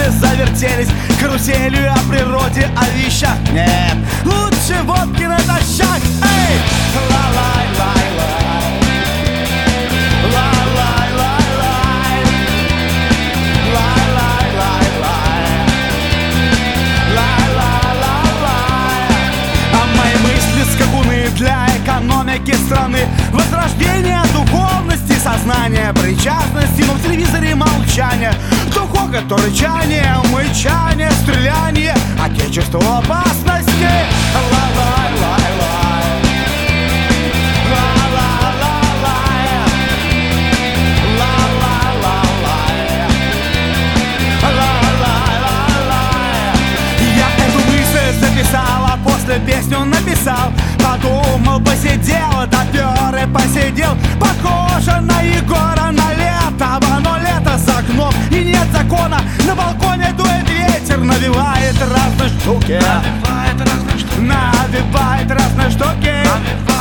завертелись каруселью о природе, о вещах. Нет, лучше водки натощак. Эй! Ла-лай-лай-лай, ла-лай-лай-лай, ла-лай-лай-лай, ла-ла-ла-лай. А мои мысли скакуны для экономики страны, возрождение духовности, сознания, причастности. Но в телевизоре молчание, то хохот, то рычание, мычание, стреляние, отечеству опасности. Ла-лай-лай-лай, ла-ла-ла-лай, ла-ла-ла-лай, ла-ла-ла-лай. Я эту мысль записал, а после песню написал. Подумал, посидел, допер и посидел. Похоже на Егора Налетова, но лето за окном и нет закона. На балконе дует ветер, навевает разные штуки, навевает разные штуки.